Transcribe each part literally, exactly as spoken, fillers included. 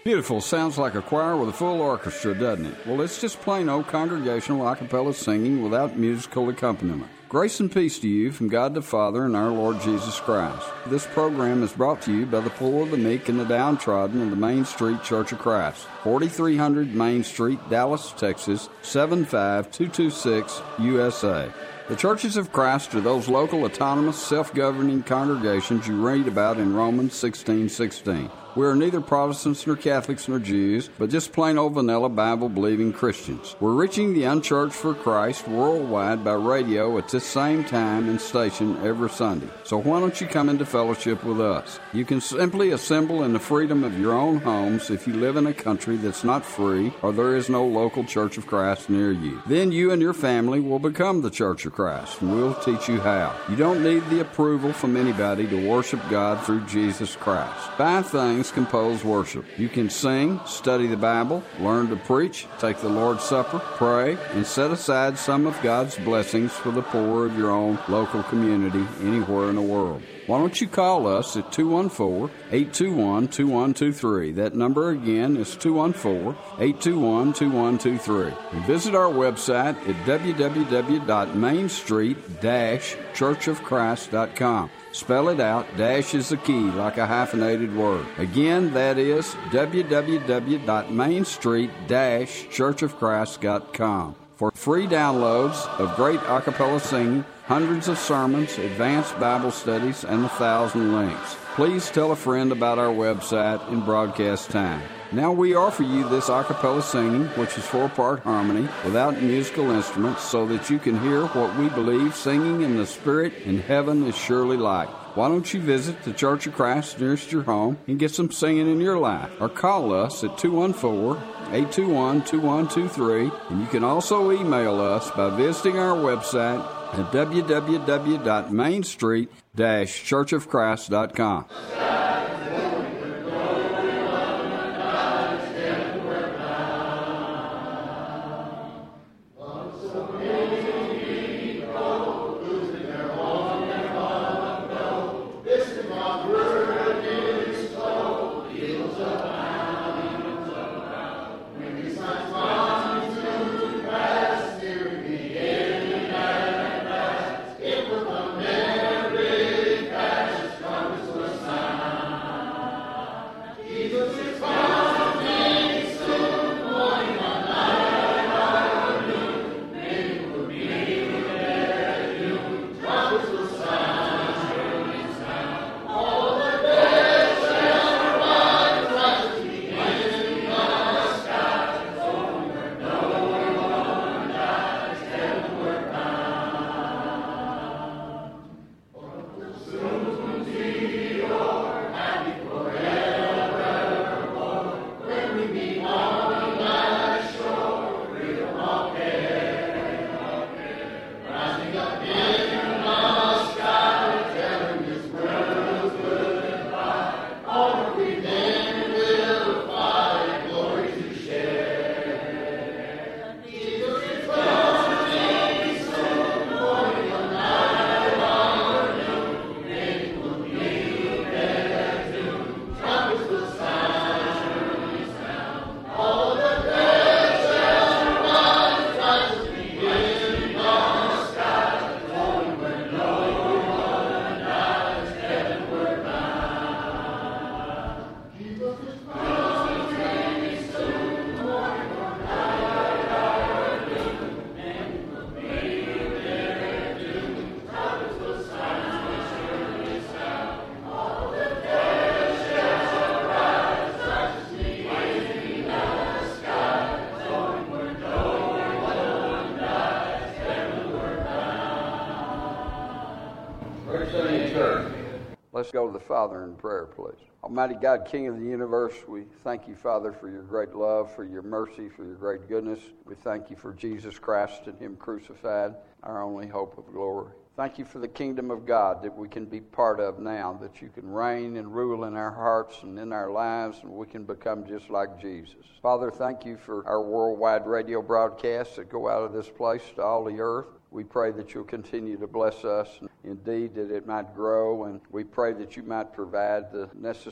Beautiful. Sounds like a choir with a full orchestra, doesn't it? Well, it's just plain old congregational a cappella singing without musical accompaniment. Grace and peace to you from God the Father and our Lord Jesus Christ. This program is brought to you by the poor, the meek, and the downtrodden of the Main Street Church of Christ, forty-three hundred Main Street, Dallas, Texas, seven five two two six, U S A. The Churches of Christ are those local, autonomous, self-governing congregations you read about in Romans sixteen sixteen. We are neither Protestants nor Catholics nor Jews, but just plain old vanilla Bible-believing Christians. We're reaching the unchurched for Christ worldwide by radio at this same time and station every Sunday. So why don't you come into fellowship with us? You can simply assemble in the freedom of your own homes if you live in a country that's not free or there is no local Church of Christ near you. Then you and your family will become the Church of Christ, and we'll teach you how. You don't need the approval from anybody to worship God through Jesus Christ. Five things compose worship. You can sing, study the Bible, learn to preach, take the Lord's Supper, pray, and set aside some of God's blessings for the poor of your own local community anywhere in the world. Why don't you call us at two one four, eight two one, two one two three. That number again is two one four, eight two one, two one two three. And visit our website at w w w dot main street dash church of christ dot com. Spell it out. Dash is the key, like a hyphenated word. Again, that is w w w dot main street dash church of christ dot com. For free downloads of great a cappella singing, hundreds of sermons, advanced Bible studies, and a thousand links. Please tell a friend about our website and broadcast time. Now we offer you this a cappella singing, which is four-part harmony, without musical instruments, so that you can hear what we believe singing in the Spirit in heaven is surely like. Why don't you visit the Church of Christ nearest your home and get some singing in your life? Or call us at two one four, eight two one, two one two three, and you can also email us by visiting our website at w w w dot main street dash church of christ dot com. Let's go to the Father in prayer, please. Almighty God, King of the universe, we thank you, Father, for your great love, for your mercy, for your great goodness. We thank you for Jesus Christ and him crucified, our only hope of glory. Thank you for the kingdom of God that we can be part of now, that you can reign and rule in our hearts and in our lives, and we can become just like Jesus. Father, thank you for our worldwide radio broadcasts that go out of this place to all the earth. We pray that you'll continue to bless us, and indeed that it might grow, and we pray that you might provide the necessary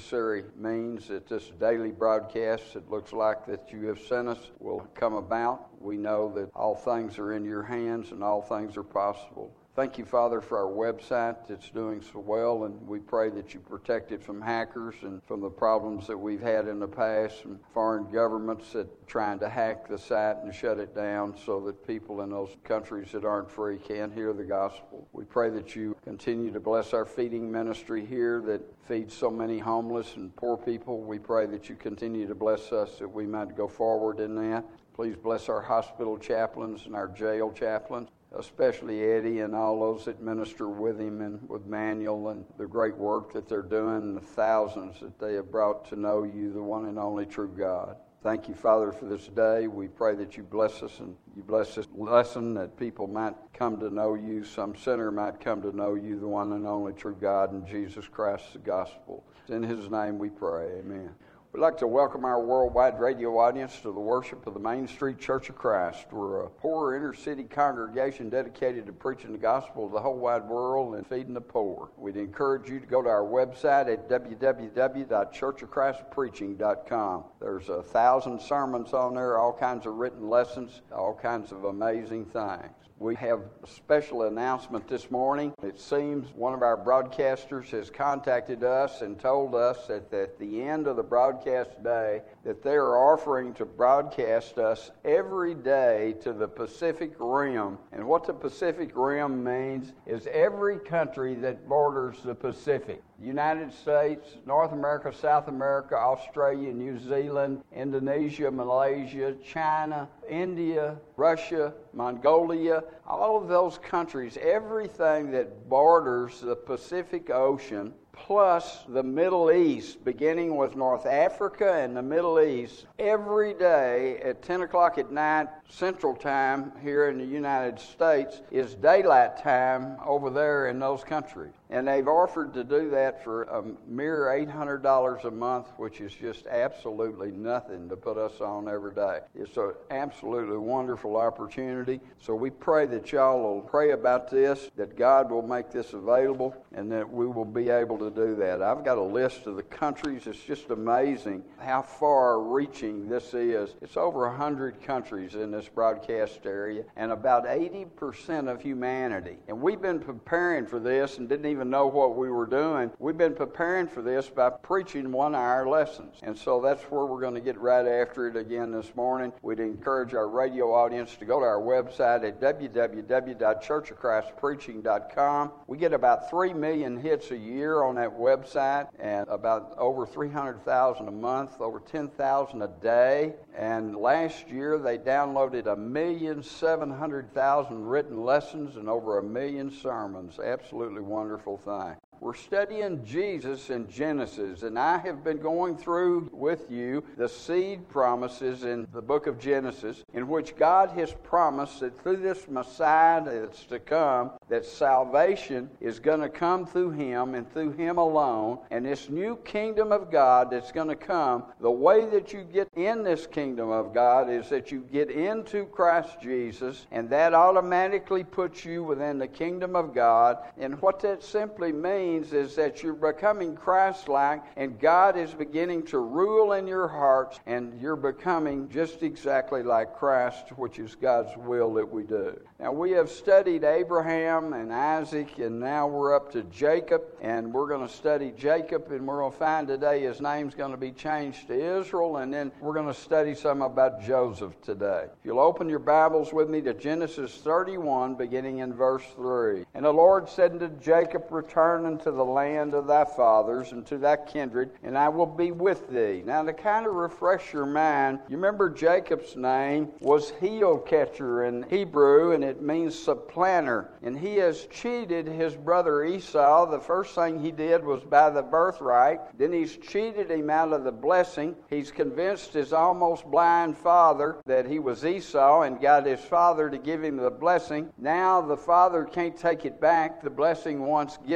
necessary means that this daily broadcast, it looks like that you have sent us, will come about. We know that all things are in your hands and all things are possible. Thank you, Father, for our website that's doing so well, and we pray that you protect it from hackers and from the problems that we've had in the past, from foreign governments that are trying to hack the site and shut it down so that people in those countries that aren't free can't hear the gospel. We pray that you continue to bless our feeding ministry here that feeds so many homeless and poor people. We pray that you continue to bless us that we might go forward in that. Please bless our hospital chaplains and our jail chaplains, especially Eddie and all those that minister with him and with Manuel, and the great work that they're doing, and the thousands that they have brought to know you, the one and only true God. Thank you, Father, for this day. We pray that you bless us and you bless this lesson, that people might come to know you, some sinner might come to know you, the one and only true God, and Jesus Christ, the gospel. In his name we pray, amen. We'd like to welcome our worldwide radio audience to the worship of the Main Street Church of Christ. We're a poor inner-city congregation dedicated to preaching the gospel to the whole wide world and feeding the poor. We'd encourage you to go to our website at w w w dot church of christ preaching dot com. There's a thousand sermons on there, all kinds of written lessons, all kinds of amazing things. We have a special announcement this morning. It seems one of our broadcasters has contacted us and told us that at the end of the broadcast day that they are offering to broadcast us every day to the Pacific Rim. And what the Pacific Rim means is every country that borders the Pacific. United States, North America, South America, Australia, New Zealand, Indonesia, Malaysia, China, India, Russia, Mongolia, all of those countries, everything that borders the Pacific Ocean, plus the Middle East, beginning with North Africa and the Middle East, every day at ten o'clock at night Central Time here in the United States is daylight time over there in those countries. And they've offered to do that for a mere eight hundred dollars a month, which is just absolutely nothing to put us on every day. It's an absolutely wonderful opportunity. So we pray that y'all will pray about this, that God will make this available, and that we will be able to do that. I've got a list of the countries. It's just amazing how far-reaching this is. It's over one hundred countries in this broadcast area, and about eighty percent of humanity. And we've been preparing for this and didn't even know what we were doing. We've been preparing for this by preaching one of our lessons. And so that's where we're going to get right after it again this morning. We'd encourage our radio audience to go to our website at w w w dot church of christ preaching dot com. We get about three million hits a year on that website, and about over three hundred thousand a month, over ten thousand a day. And last year they downloaded a million seven hundred thousand written lessons and over a million sermons. Absolutely wonderful thing. We're studying Jesus in Genesis, and I have been going through with you the seed promises in the book of Genesis, in which God has promised that through this Messiah that's to come, that salvation is going to come through him and through him alone, and this new kingdom of God that's going to come, the way that you get in this kingdom of God is that you get into Christ Jesus, and that automatically puts you within the kingdom of God. And what that simply means is that you're becoming Christ-like, and God is beginning to rule in your hearts, and you're becoming just exactly like Christ, which is God's will that we do. Now, we have studied Abraham and Isaac, and now we're up to Jacob, and we're going to study Jacob, and we're going to find today his name's going to be changed to Israel, and then we're going to study some about Joseph today. If you'll open your Bibles with me to Genesis thirty-one, beginning in verse three. And the Lord said unto Jacob, Return unto the land of thy fathers and to thy kindred, and I will be with thee. Now, to kind of refresh your mind, you remember Jacob's name was heel catcher in Hebrew, and it means supplanter. And he has cheated his brother Esau. The first thing he did was by the birthright. Then he's cheated him out of the blessing. He's convinced his almost blind father that he was Esau and got his father to give him the blessing. Now the father can't take it back. The blessing once given can't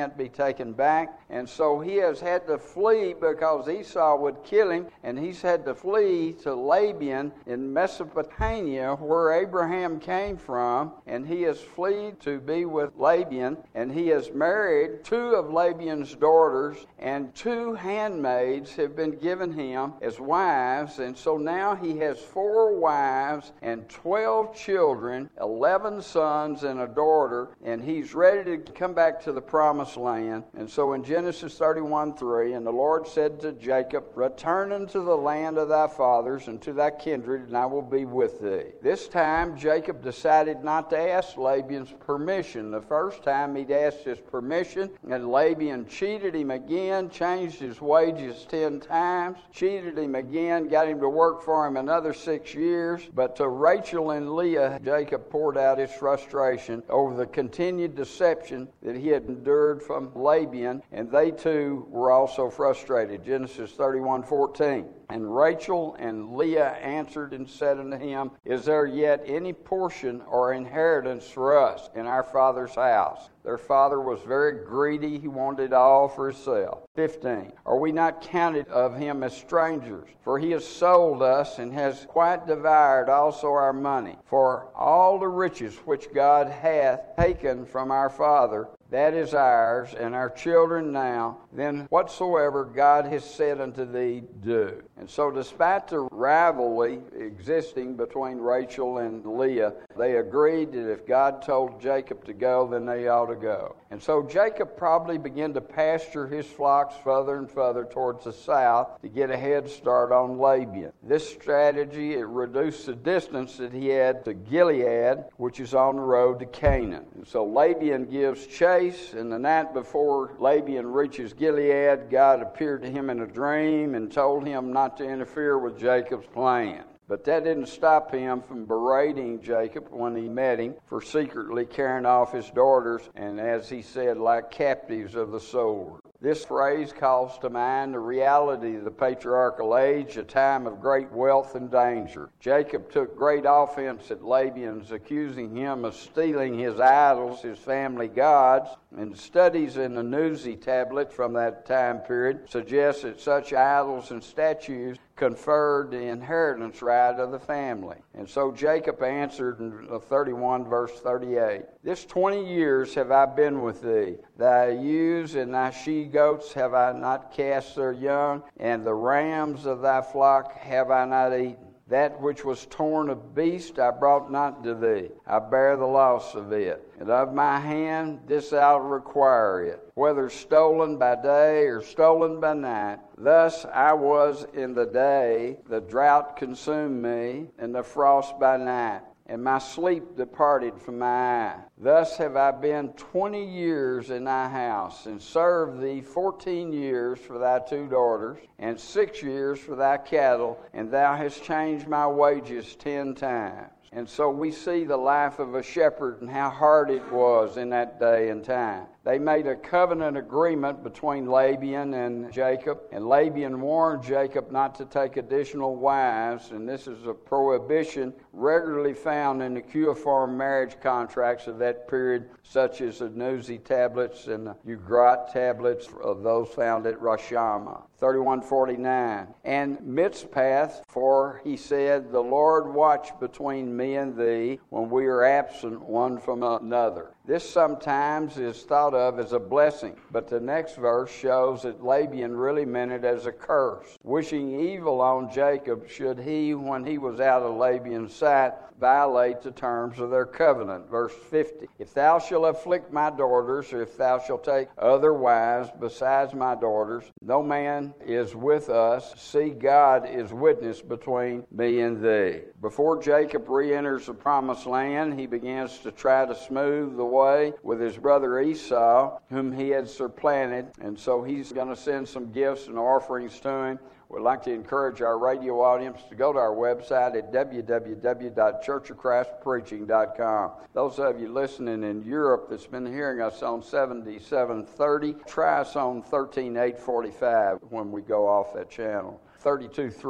can't be taken back. And so he has had to flee because Esau would kill him, and he's had to flee to Laban in Mesopotamia, where Abraham came from, and he has fled to be with Laban, and he has married two of Laban's daughters, and two handmaids have been given him as wives, and so now he has four wives and twelve children, eleven sons and a daughter, and he's ready to come back to the promised land. And so in Genesis thirty-one three, and the Lord said to Jacob, return unto the land of thy fathers and to thy kindred, and I will be with thee. This time Jacob decided not to ask Laban's permission. The first time he'd asked his permission, and Laban cheated him again, changed his wages ten times, cheated him again, got him to work for him another six years. But to Rachel and Leah, Jacob poured out his frustration over the continued deception that he had endured from Laban, and they too were also frustrated. Genesis thirty-one fourteen. And Rachel and Leah answered and said unto him, is there yet any portion or inheritance for us in our father's house? Their father was very greedy. He wanted it all for himself. fifteen. Are we not counted of him as strangers? For he has sold us and has quite devoured also our money. For all the riches which God hath taken from our father, that is ours, and our children now, then whatsoever God has said unto thee, do. And so despite the rivalry existing between Rachel and Leah, they agreed that if God told Jacob to go, then they ought to go. And so Jacob probably began to pasture his flocks further and further towards the south to get a head start on Laban. This strategy, it reduced the distance that he had to Gilead, which is on the road to Canaan. And so Laban gives chase, and the night before Laban reaches Gilead, God appeared to him in a dream and told him not to interfere with Jacob's plan. But that didn't stop him from berating Jacob when he met him for secretly carrying off his daughters, and as he said, like captives of the sword. This phrase calls to mind the reality of the patriarchal age, a time of great wealth and danger. Jacob took great offense at Laban's accusing him of stealing his idols, his family gods, and studies in the Nuzi tablet from that time period suggest that such idols and statues conferred the inheritance right of the family. And so Jacob answered in thirty-one verse thirty-eight, this twenty years have I been with thee. Thy ewes and thy she-goats have I not cast their young, and the rams of thy flock have I not eaten. That which was torn of beast I brought not to thee. I bear the loss of it. And of my hand this I'll require it, whether stolen by day or stolen by night. Thus I was in the day, the drought consumed me, and the frost by night, and my sleep departed from my eye. Thus have I been twenty years in thy house, and served thee fourteen years for thy two daughters, and six years for thy cattle, and thou hast changed my wages ten times. And so we see the life of a shepherd and how hard it was in that day and time. They made a covenant agreement between Laban and Jacob, and Laban warned Jacob not to take additional wives, and this is a prohibition regularly found in the cuneiform marriage contracts of that period, such as the Nuzi tablets and the Ugarit tablets of those found at Rashama. thirty-one forty-nine. And Mitzpath, for he said, the Lord watch between me and thee when we are absent one from another. This sometimes is thought of as a blessing, but the next verse shows that Laban really meant it as a curse, wishing evil on Jacob should he, when he was out of Laban's sight, violate the terms of their covenant. Verse fifty. If thou shalt afflict my daughters, or if thou shalt take other wives besides my daughters, no man is with us. See, God is witness between me and thee. Before Jacob re-enters the promised land, he begins to try to smooth the way with his brother Esau, whom he had supplanted, and so he's going to send some gifts and offerings to him. We'd like to encourage our radio audience to go to our website at w w w dot church of christ preaching dot com. Those of you listening in Europe that's been hearing us on seventy-seven thirty, try us on thirteen eight forty-five when we go off that channel. thirty-two three.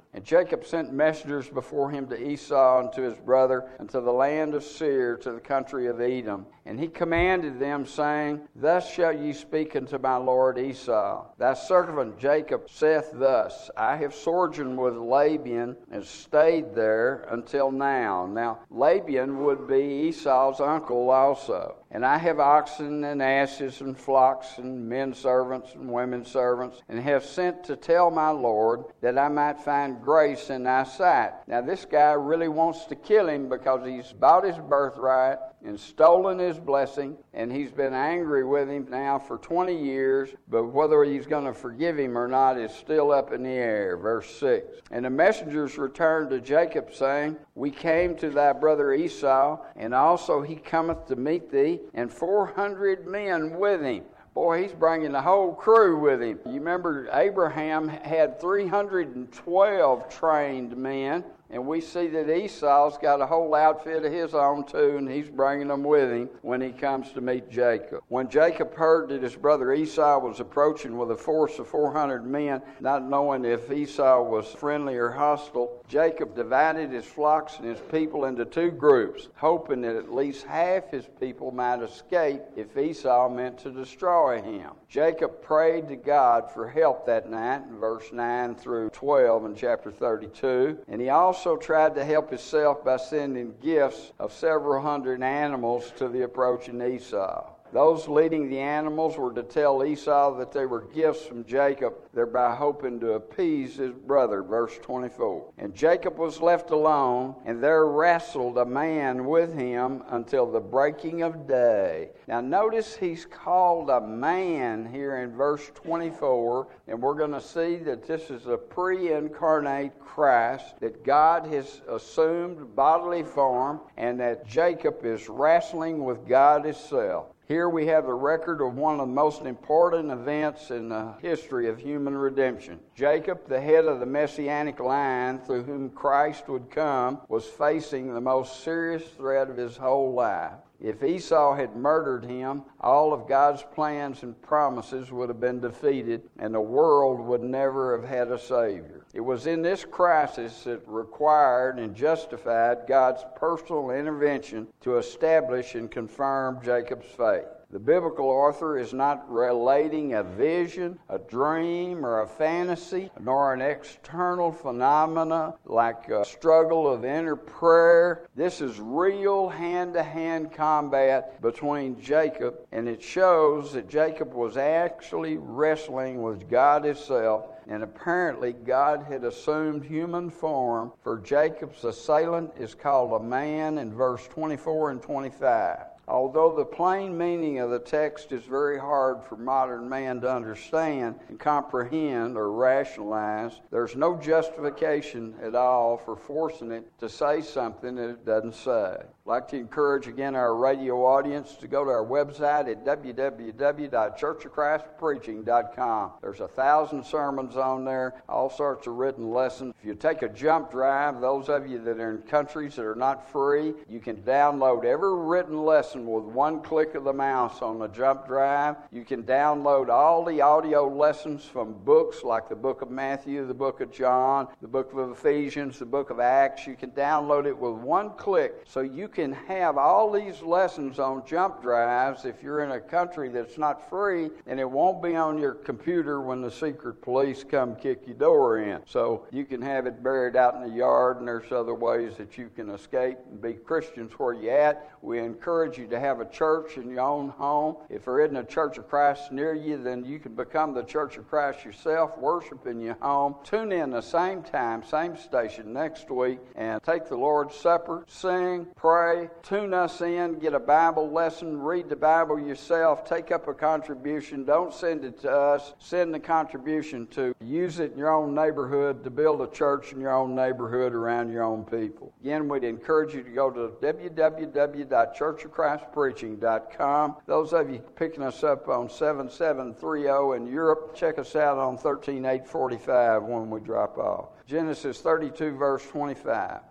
And Jacob sent messengers before him to Esau and to his brother, and to the land of Seir, to the country of Edom. And he commanded them, saying, Thus shall ye speak unto my lord Esau. Thy servant Jacob saith thus, I have sojourned with Laban, and stayed there until now. Now, Laban would be Esau's uncle also. And I have oxen and asses and flocks and men servants and women servants, and have sent to tell my lord that I might find grace in thy sight. Now this guy really wants to kill him because he's bought his birthright and stolen his blessing, and he's been angry with him now for twenty years, but whether he's going to forgive him or not is still up in the air. Verse six. And the messengers returned to Jacob, saying, We came to thy brother Esau, and also he cometh to meet thee, and four hundred men with him. Boy, he's bringing the whole crew with him. You remember Abraham had three hundred twelve trained men, and we see that Esau's got a whole outfit of his own too, and he's bringing them with him when he comes to meet Jacob. When Jacob heard that his brother Esau was approaching with a force of four hundred men, not knowing if Esau was friendly or hostile, Jacob divided his flocks and his people into two groups, hoping that at least half his people might escape if Esau meant to destroy him. Jacob prayed to God for help that night in verse nine through twelve in chapter thirty-two, and he also also tried to help himself by sending gifts of several hundred animals to the approaching Esau. Those leading the animals were to tell Esau that they were gifts from Jacob, thereby hoping to appease his brother. Verse twenty-four. And Jacob was left alone, and there wrestled a man with him until the breaking of day. Now notice he's called a man here in verse twenty-four, and we're going to see that this is a pre-incarnate Christ, that God has assumed bodily form, and that Jacob is wrestling with God himself. Here we have the record of one of the most important events in the history of human redemption. Jacob, the head of the messianic line through whom Christ would come, was facing the most serious threat of his whole life. If Esau had murdered him, all of God's plans and promises would have been defeated, and the world would never have had a Savior. It was in this crisis that required and justified God's personal intervention to establish and confirm Jacob's faith. The biblical author is not relating a vision, a dream, or a fantasy, nor an external phenomena like a struggle of inner prayer. This is real hand-to-hand combat between Jacob, and it shows that Jacob was actually wrestling with God himself, and apparently God had assumed human form, for Jacob's assailant is called a man in verse twenty-four and twenty-five. Although the plain meaning of the text is very hard for modern man to understand and comprehend or rationalize, there's no justification at all for forcing it to say something that it doesn't say. I'd like to encourage again our radio audience to go to our website at w w w dot church of christ preaching dot com. There's a thousand sermons on there, all sorts of written lessons. If you take a jump drive, those of you that are in countries that are not free, you can download every written lesson with one click of the mouse on the jump drive. You can download all the audio lessons from books like the book of Matthew, the book of John, the book of Ephesians, the book of Acts. You can download it with one click, so you can have all these lessons on jump drives if you're in a country that's not free, and it won't be on your computer when the secret police come kick your door in. So you can have it buried out in the yard, and there's other ways that you can escape and be Christians where you're at. We encourage you to have a church in your own home. If there isn't a Church of Christ near you, then you can become the Church of Christ yourself, worship in your home. Tune in the same time, same station next week, and take the Lord's Supper, sing, pray, tune us in, get a Bible lesson, read the Bible yourself, take up a contribution. Don't send it to us. Send the contribution to use it in your own neighborhood to build a church in your own neighborhood around your own people. Again, we'd encourage you to go to w w w dot church of christ preaching dot com. Those of you picking us up on seven seven three zero in Europe, check us out on thirteen eight forty-five when we drop off. Genesis thirty-two, verse twenty-five.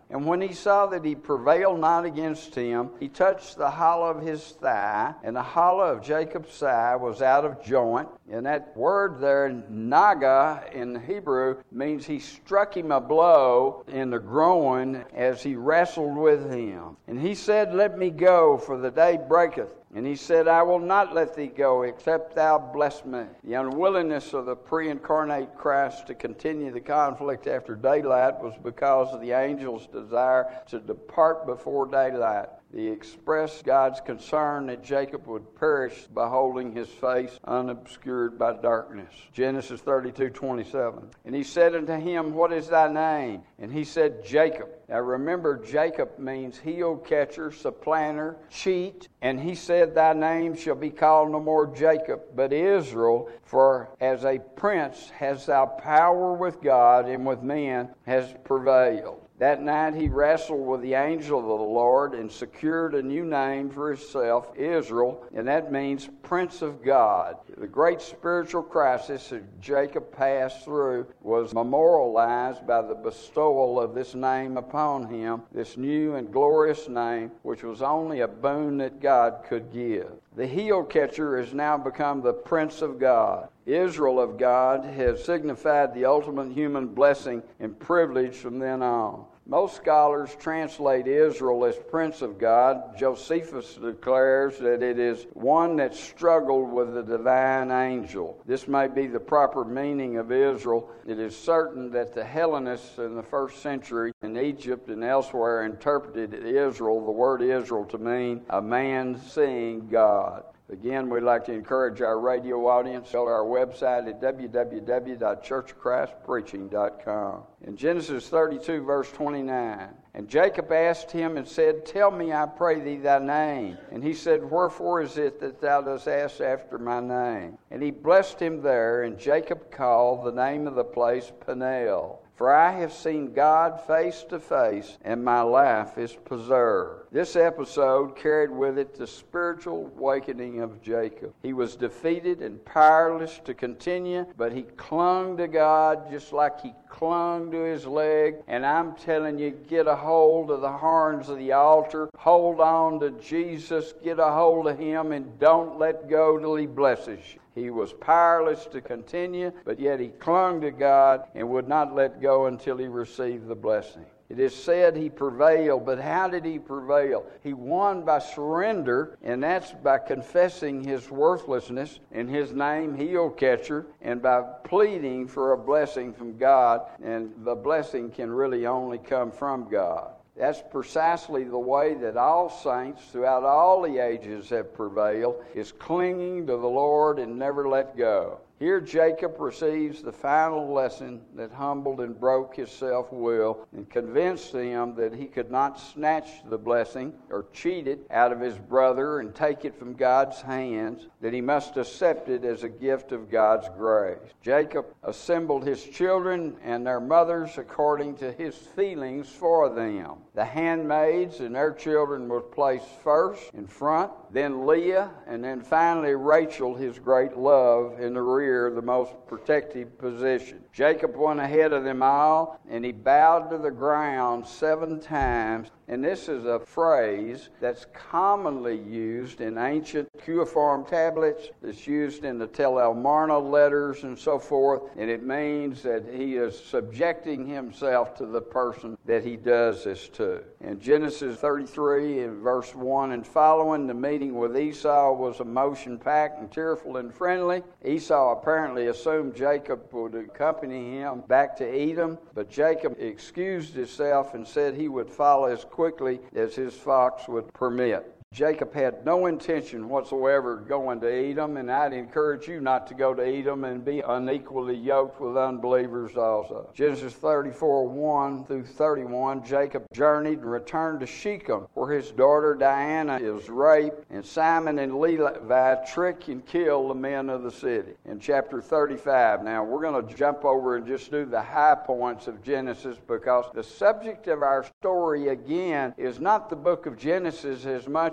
And when he saw that he prevailed not against him, he touched the hollow of his thigh, and the hollow of Jacob's thigh was out of joint. And that word there, naga, in Hebrew, means he struck him a blow in the groin as he wrestled with him. And he said, Let me go, for the day breaketh. And he said, I will not let thee go, except thou bless me. The unwillingness of the pre-incarnate Christ to continue the conflict after daylight was because of the angel's desire to depart before daylight. He expressed God's concern that Jacob would perish beholding his face unobscured by darkness. Genesis thirty-two twenty-seven. And he said unto him, What is thy name? And he said, Jacob. Now remember, Jacob means heel catcher, supplanter, cheat. And he said, Thy name shall be called no more Jacob, but Israel, for as a prince hast thou power with God and with men has prevailed. That night he wrestled with the angel of the Lord and secured a new name for himself, Israel, and that means Prince of God. The great spiritual crisis that Jacob passed through was memorialized by the bestowal of this name upon him, this new and glorious name, which was only a boon that God could give. The heel catcher has now become the Prince of God. Israel of God has signified the ultimate human blessing and privilege from then on. Most scholars translate Israel as Prince of God. Josephus declares that it is one that struggled with the divine angel. This may be the proper meaning of Israel. It is certain that the Hellenists in the first century in Egypt and elsewhere interpreted Israel, the word Israel, to mean a man seeing God. Again, we'd like to encourage our radio audience to go to our website at w w w dot church of christ preaching dot com. In Genesis thirty-two, verse twenty-nine, And Jacob asked him and said, Tell me, I pray thee, thy name. And he said, Wherefore is it that thou dost ask after my name? And he blessed him there, and Jacob called the name of the place Peniel. For I have seen God face to face, and my life is preserved. This episode carried with it the spiritual awakening of Jacob. He was defeated and powerless to continue, but he clung to God just like he clung to his leg. And I'm telling you, get a hold of the horns of the altar. Hold on to Jesus. Get a hold of him and don't let go till he blesses you. He was powerless to continue, but yet he clung to God and would not let go until he received the blessing. It is said he prevailed, but how did he prevail? He won by surrender, and that's by confessing his worthlessness in his name, heel catcher, and by pleading for a blessing from God, and the blessing can really only come from God. That's precisely the way that all saints throughout all the ages have prevailed, is clinging to the Lord and never let go. Here Jacob receives the final lesson that humbled and broke his self-will and convinced him that he could not snatch the blessing or cheat it out of his brother and take it from God's hands, that he must accept it as a gift of God's grace. Jacob assembled his children and their mothers according to his feelings for them. The handmaids and their children were placed first in front, then Leah, and then finally Rachel, his great love, in the rear, the most protective position. Jacob went ahead of them all, and he bowed to the ground seven times. And this is a phrase that's commonly used in ancient cuneiform tablets. It's used in the Tel el-Marna letters and so forth. And it means that he is subjecting himself to the person that he does this to. In Genesis thirty-three, in verse one and following, the meeting with Esau was emotion-packed and tearful and friendly. Esau apparently assumed Jacob would accompany him back to Edom, but Jacob excused himself and said he would follow as quickly as his fox would permit. Jacob had no intention whatsoever going to Edom, and I'd encourage you not to go to Edom and be unequally yoked with unbelievers also. Genesis thirty-four, one through thirty-one, Jacob journeyed and returned to Shechem, where his daughter Diana is raped, and Simon and Levi trick and kill the men of the city. In chapter thirty-five, now we're going to jump over and just do the high points of Genesis, because the subject of our story again is not the book of Genesis as much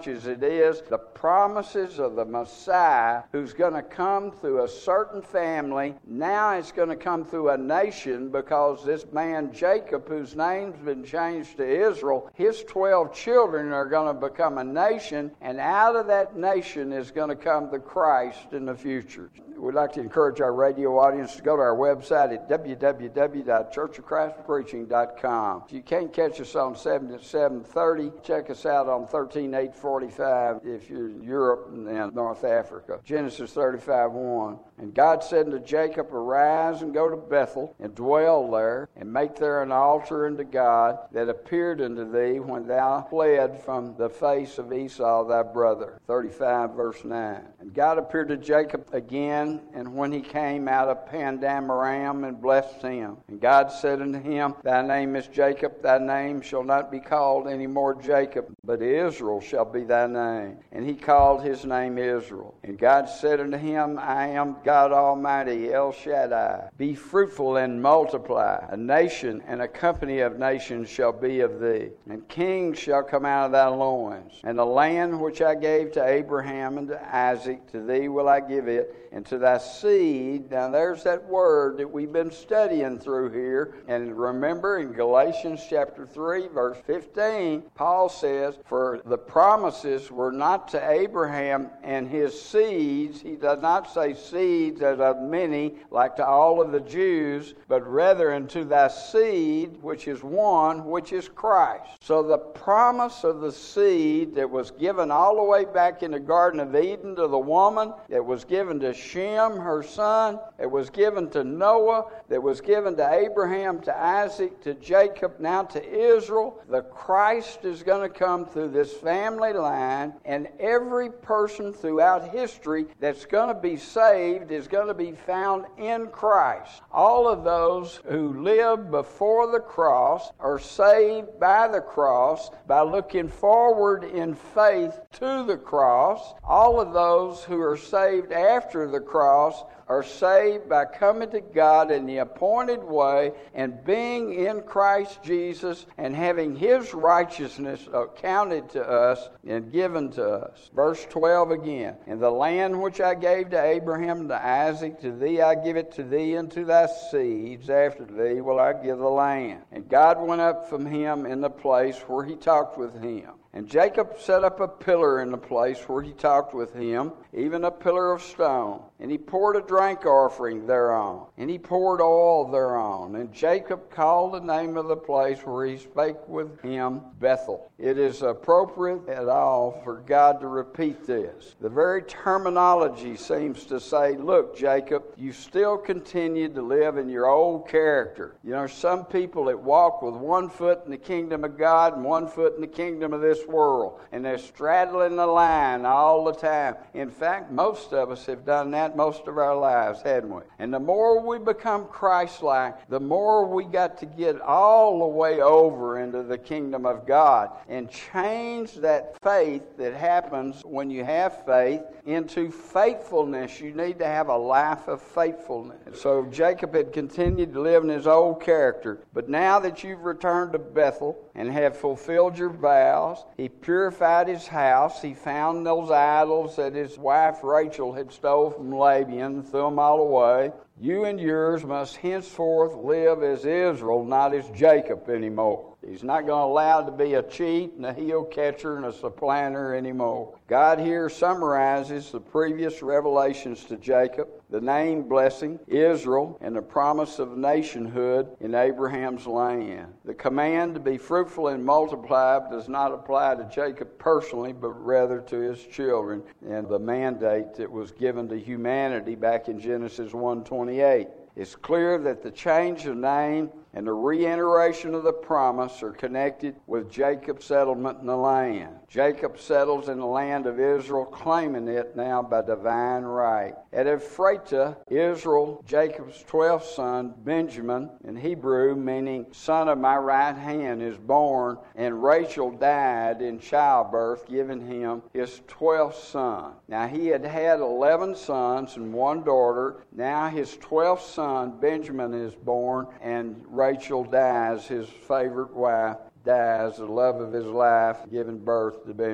much as it is the promises of the Messiah who's going to come through a certain family. Now it's going to come through a nation, because this man Jacob, whose name's been changed to Israel, his twelve children are going to become a nation, and out of that nation is going to come the Christ in the future. We'd like to encourage our radio audience to go to our website at w w w dot church of christ preaching dot com. If you can't catch us on seven at seven thirty, check us out on thirteen eight forty-five if you're in Europe and North Africa. Genesis thirty-five one. And God said unto Jacob, Arise and go to Bethel, and dwell there, and make there an altar unto God that appeared unto thee when thou fled from the face of Esau thy brother. thirty-five verse nine. And God appeared to Jacob again, and when he came out of Padan Aram, and blessed him. And God said unto him, Thy name is Jacob, thy name shall not be called any more Jacob, but Israel shall be thy name. And he called his name Israel. And God said unto him, I am God Almighty, El Shaddai. Be fruitful and multiply. A nation and a company of nations shall be of thee, and kings shall come out of thy loins. And the land which I gave to Abraham and to Isaac, to thee will I give it, and to thy seed. Now there's that word that we've been studying through here. And remember in Galatians chapter three, verse fifteen, Paul says, For the promises were not to Abraham and his seeds. He does not say seeds as of many, like to all of the Jews, but rather unto thy seed, which is one, which is Christ. So the promise of the seed that was given all the way back in the Garden of Eden to the woman, that was given to Shem, her son, it was given to Noah, that was given to Abraham, to Isaac, to Jacob, now to Israel. The Christ is going to come through this family line, and every person throughout history that's going to be saved is going to be found in Christ. All of those who lived before the cross are saved by the cross, by looking forward in faith to the cross. All of those who are saved after the cross are saved by coming to God in the appointed way and being in Christ Jesus and having His righteousness accounted to us and given to us. Verse twelve again. And the land which I gave to Abraham and to Isaac, to thee I give it to thee and to thy seeds. After thee will I give the land. And God went up from him in the place where he talked with him. And Jacob set up a pillar in the place where he talked with him, even a pillar of stone. And he poured a drink offering thereon, and he poured oil thereon. And Jacob called the name of the place where he spake with him Bethel. It is appropriate at all for God to repeat this. The very terminology seems to say, look, Jacob, you still continue to live in your old character. You know, some people that walk with one foot in the kingdom of God and one foot in the kingdom of this world, and they're straddling the line all the time. In fact, most of us have done that most of our lives, hadn't we? And the more we become Christ-like, the more we got to get all the way over into the kingdom of God and change that faith that happens when you have faith into faithfulness. You need to have a life of faithfulness. And so Jacob had continued to live in his old character, but now that you've returned to Bethel and have fulfilled your vows, he purified his house. He found those idols that his wife Rachel had stole from Laban, threw them all away. You and yours must henceforth live as Israel, not as Jacob anymore. He's not going to allow to be a cheat and a heel catcher and a supplanter anymore. God here summarizes the previous revelations to Jacob, the name blessing, Israel, and the promise of nationhood in Abraham's land. The command to be fruitful and multiply does not apply to Jacob personally, but rather to his children, and the mandate that was given to humanity back in Genesis one twenty-eight. It's clear that the change of name and the reiteration of the promise are connected with Jacob's settlement in the land. Jacob settles in the land of Israel, claiming it now by divine right. At Ephratah, Israel, Jacob's twelfth son, Benjamin, in Hebrew meaning son of my right hand, is born, and Rachel died in childbirth, giving him his twelfth son. Now he had had eleven sons and one daughter. Now his twelfth son, Benjamin, is born, and Rachel dies, his favorite wife, dies, the love of his life, giving birth to Benjamin.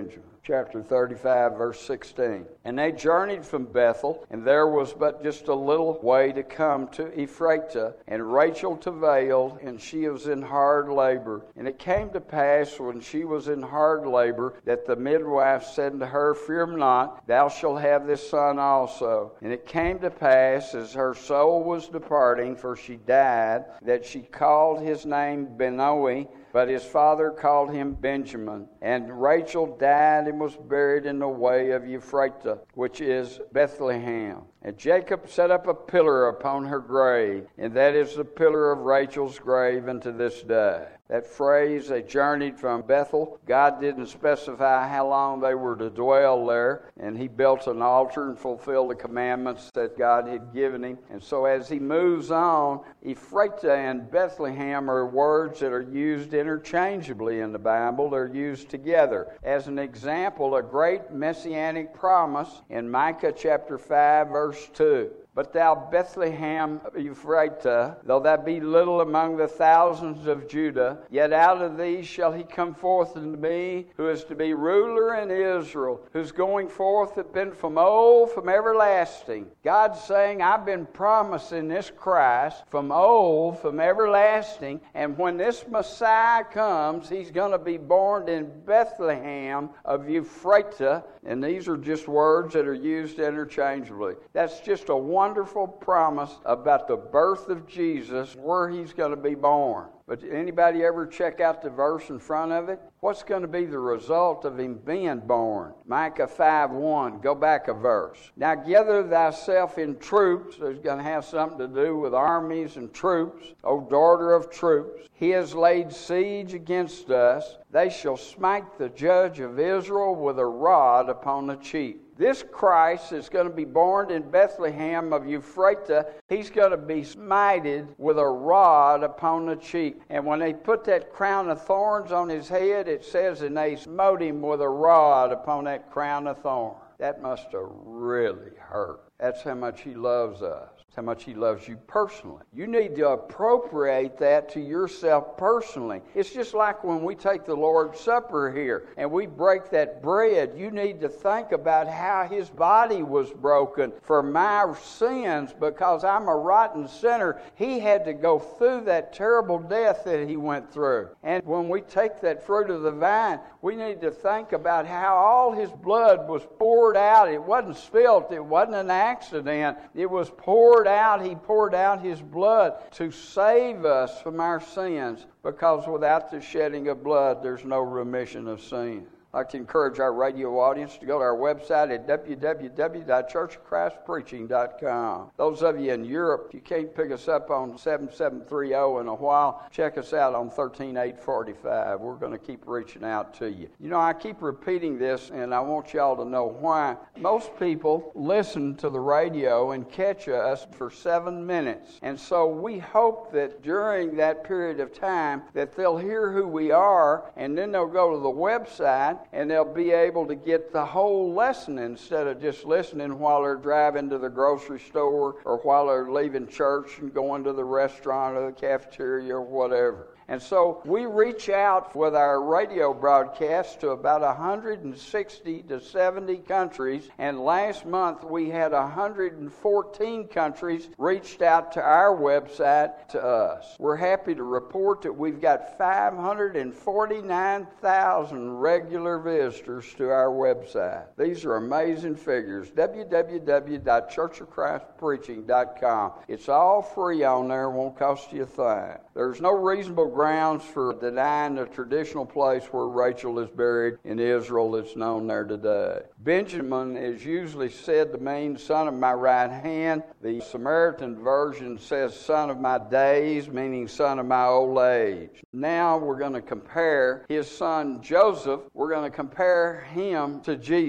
chapter thirty-five, verse sixteen. And they journeyed from Bethel, and there was but just a little way to come to Ephratah, and Rachel travailed, and she was in hard labor. And it came to pass, when she was in hard labor, that the midwife said to her, Fear not, thou shalt have this son also. And it came to pass, as her soul was departing, for she died, that she called his name Benoni, but his father called him Benjamin. And Rachel died and was buried in the way of Ephratah, which is Bethlehem. And Jacob set up a pillar upon her grave, and that is the pillar of Rachel's grave unto this day. That phrase, they journeyed from Bethel, God didn't specify how long they were to dwell there, and he built an altar and fulfilled the commandments that God had given him. And so as he moves on, Ephratah and Bethlehem are words that are used interchangeably in the Bible. They're used together. As an example, a great messianic promise in Micah chapter five, verse two. But thou, Bethlehem Ephratah, though thou be little among the thousands of Judah, yet out of thee shall he come forth unto me, who is to be ruler in Israel, whose going forth hath been from old, from everlasting. God's saying, I've been promising this Christ from old, from everlasting, and when this Messiah comes, he's going to be born in Bethlehem of Ephratah, and these are just words that are used interchangeably. That's just a wonderful promise about the birth of Jesus, where he's going to be born. But anybody ever check out the verse in front of it? What's going to be the result of him being born? Micah five one. Go back a verse. Now gather thyself in troops. There's going to have something to do with armies and troops. O daughter of troops, he has laid siege against us. They shall smite the judge of Israel with a rod upon the cheek. This Christ is going to be born in Bethlehem of Ephratah. He's going to be smited with a rod upon the cheek. And when they put that crown of thorns on his head, it says, and they smote him with a rod upon that crown of thorns. That must have really hurt. That's how much he loves us. That's how much he loves you personally. You need to appropriate that to yourself personally. It's just like when we take the Lord's Supper here and we break that bread. You need to think about how his body was broken for my sins, because I'm a rotten sinner. He had to go through that terrible death that he went through. And when we take that fruit of the vine, we need to think about how all his blood was poured out. It wasn't spilt. It wasn't an accident. It was poured out. He poured out his blood to save us from our sins, because without the shedding of blood, there's no remission of sin. I'd like to encourage our radio audience to go to our website at w w w dot church of christ preaching dot com. Those of you in Europe, if you can't pick us up on seven seven three zero in a while, check us out on one three eight four five. We're going to keep reaching out to you. You know, I keep repeating this, and I want y'all to know why. Most people listen to the radio and catch us for seven minutes. And so we hope that during that period of time that they'll hear who we are, and then they'll go to the website and they'll be able to get the whole lesson instead of just listening while they're driving to the grocery store or while they're leaving church and going to the restaurant or the cafeteria or whatever. And so we reach out with our radio broadcast to about one hundred sixty to seventy countries. And last month we had one hundred fourteen countries reached out to our website to us. We're happy to report that we've got five hundred forty-nine thousand regular visitors to our website. These are amazing figures. w w w dot church of christ preaching dot com. It's all free on there. It won't cost you a thing. There's no reasonable grounds for denying the traditional place where Rachel is buried in Israel that's known there today. Benjamin is usually said to mean son of my right hand. The Samaritan version says son of my days, meaning son of my old age. Now we're going to compare his son Joseph. We're going to compare him to Jesus.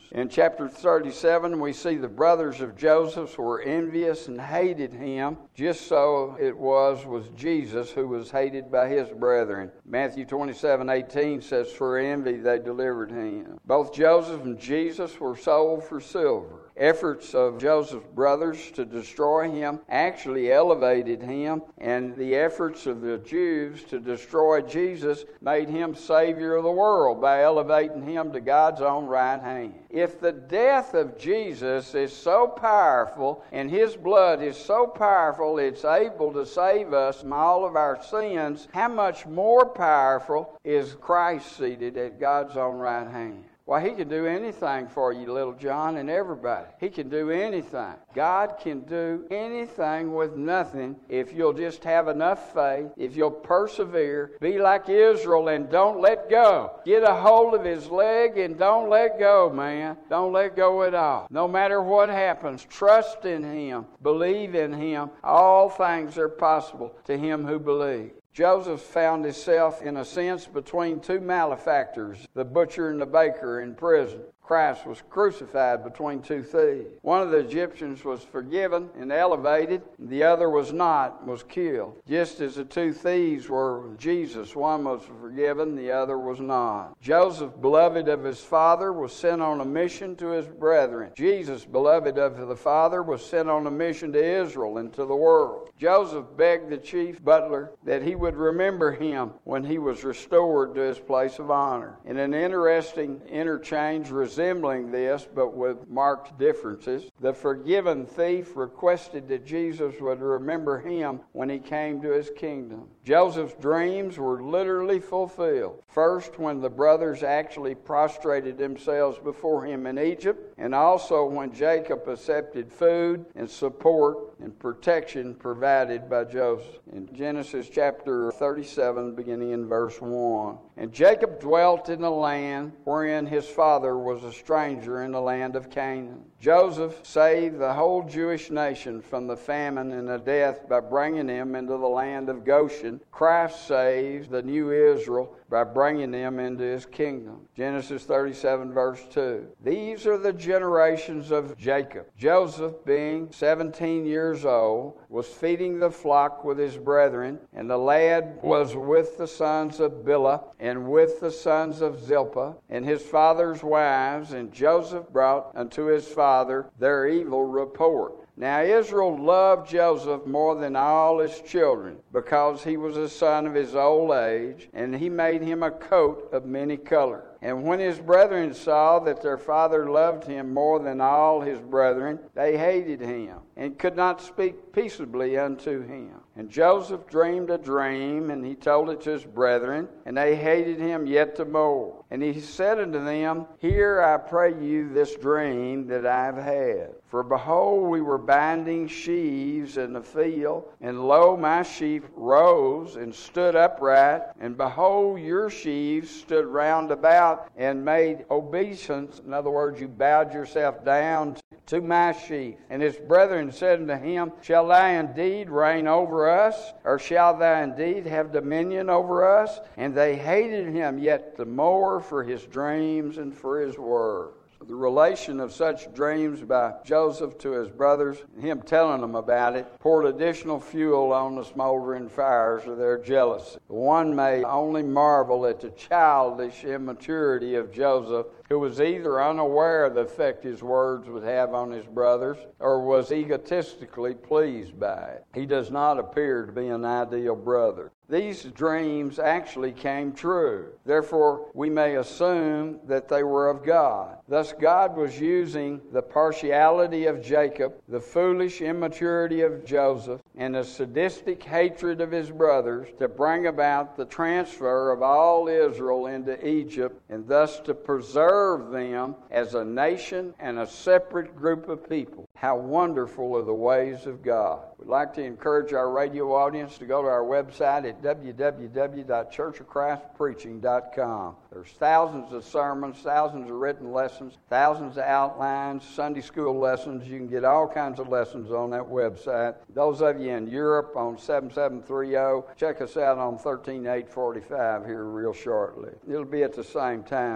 In chapter thirty-seven, we see the brothers of Joseph were envious and hated him, just so it was with Jesus, who was hated by his brethren. Matthew twenty-seven eighteen says, "For envy they delivered him." Both Joseph and Jesus were sold for silver. Efforts of Joseph's brothers to destroy him actually elevated him, and the efforts of the Jews to destroy Jesus made him Savior of the world by elevating him to God's own right hand. If the death of Jesus is so powerful and his blood is so powerful it's able to save us from all of our sins, how much more powerful is Christ seated at God's own right hand? Why, he can do anything for you, little John, and everybody. He can do anything. God can do anything with nothing if you'll just have enough faith, if you'll persevere, be like Israel and don't let go. Get a hold of his leg and don't let go, man. Don't let go at all. No matter what happens, trust in him, believe in him. All things are possible to him who believes. Joseph found himself, in a sense, between two malefactors, the butcher and the baker, in prison. Christ was crucified between two thieves. One of the Egyptians was forgiven and elevated, the other was not, was killed. Just as the two thieves were with Jesus, one was forgiven, the other was not. Joseph, beloved of his father, was sent on a mission to his brethren. Jesus, beloved of the Father, was sent on a mission to Israel and to the world. Joseph begged the chief butler that he would remember him when he was restored to his place of honor. In an interesting interchange resembling this, but with marked differences, the forgiven thief requested that Jesus would remember him when he came to his kingdom. Joseph's dreams were literally fulfilled. First, when the brothers actually prostrated themselves before him in Egypt, and also when Jacob accepted food and support and protection provided by Joseph. In Genesis chapter thirty-seven, beginning in verse one. And Jacob dwelt in the land wherein his father was a stranger, in the land of Canaan. Joseph saved the whole Jewish nation from the famine and the death by bringing them into the land of Goshen. Christ saves the new Israel by bringing them into his kingdom. Genesis thirty-seven, verse two. These are the generations of Jacob. Joseph, being seventeen years old, was feeding the flock with his brethren, and the lad was with the sons of Bilhah and with the sons of Zilpah and his father's wives, and Joseph brought unto his father their evil report. Now Israel loved Joseph more than all his children, because he was a son of his old age, and he made him a coat of many colors. And when his brethren saw that their father loved him more than all his brethren, they hated him, and could not speak peaceably unto him. And Joseph dreamed a dream, and he told it to his brethren, and they hated him yet the more. And he said unto them, Hear, I pray you, this dream that I have had. For behold, we were binding sheaves in the field, and lo, my sheaf rose and stood upright, and behold, your sheaves stood round about and made obeisance. In other words, you bowed yourself down to my sheaf. And his brethren said unto him, Shall thou indeed reign over us, or shall thou indeed have dominion over us? And they hated him yet the more for his dreams and for his words. The relation of such dreams by Joseph to his brothers, and him telling them about it, poured additional fuel on the smoldering fires of their jealousy. One may only marvel at the childish immaturity of Joseph, who was either unaware of the effect his words would have on his brothers, or was egotistically pleased by it. He does not appear to be an ideal brother. These dreams actually came true. Therefore, we may assume that they were of God. Thus, God was using the partiality of Jacob, the foolish immaturity of Joseph, and the sadistic hatred of his brothers to bring about the transfer of all Israel into Egypt, and thus to preserve them as a nation and a separate group of people. How wonderful are the ways of God. We'd like to encourage our radio audience to go to our website at w w w dot church of christ preaching dot com. There's thousands of sermons, thousands of written lessons, thousands of outlines, Sunday school lessons. You can get all kinds of lessons on that website. Those of you in Europe on seven seven three zero, check us out on thirteen eight forty-five here real shortly. It'll be at the same time.